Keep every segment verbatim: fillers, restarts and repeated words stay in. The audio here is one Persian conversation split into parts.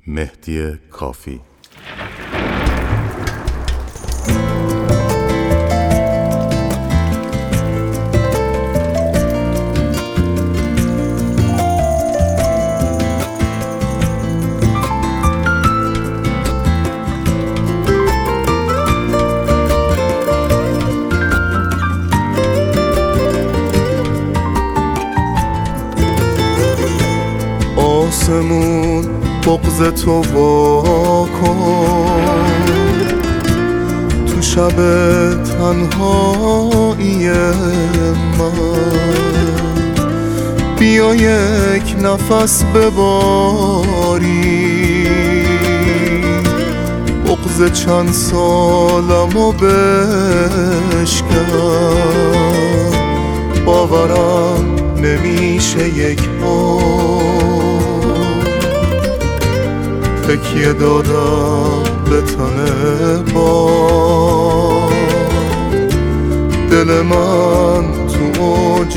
مهدی کافی. آسمون بغض تو وا کن تو شب تنهایی من، بیا یک نفس بباری بغض چند سالمو بشکن. باورم نمیشه یک بار تکیه دادم به تن با دل من تو اوج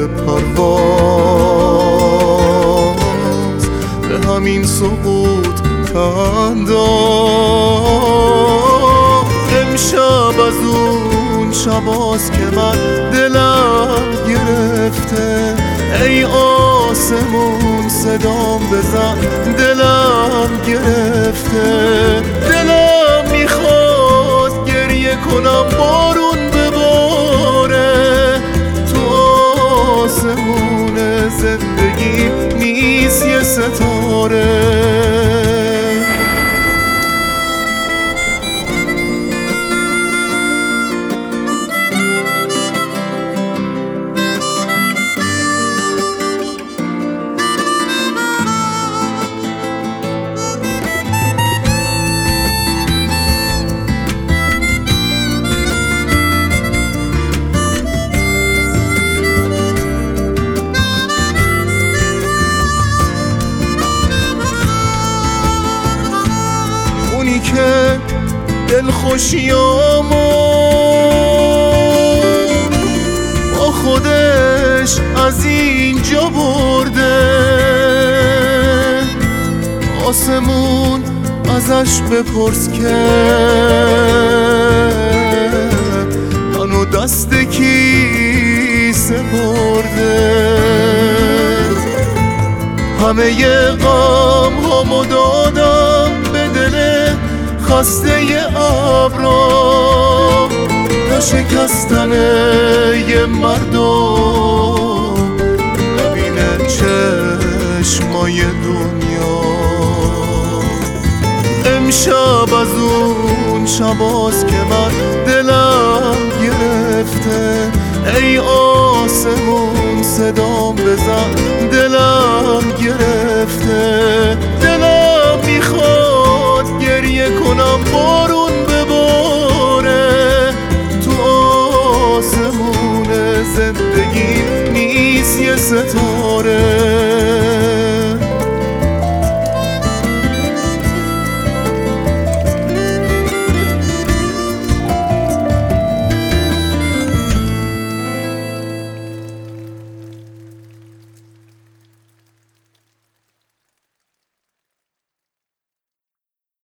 پرواز به همین سقوط تن داد. امشب از اون شباست که من دلم گرفته، ای آسمون صدام بزن دلم گرفته. دلم میخواد گریه کنم بارون بباره، تو آسمون زندگی نیست یه ستاره. اونی که دلخوشیامو با خودش از اینجا برده، آسمون ازش بپرس که منو دست کی سپرده. همه غم هامو دادم به دل خسته ابرام، تا شکستن یه مردم نبینه چشمای دنیا. امشب از اون شباست که من دلم گرفته، ای آسمون صدام بزن دلم گرفته.